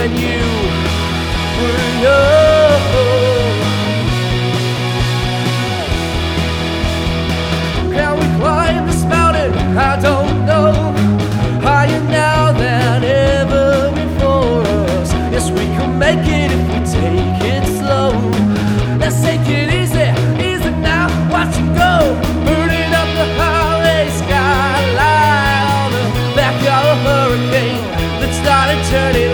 when you were young. Can we climb this mountain? I don't know. Higher now than ever before us. Yes, we can make it if we take it slow. Let's take it easy, easy now. Watch it go, burning up the highway skyline on the back of a hurricane that started turning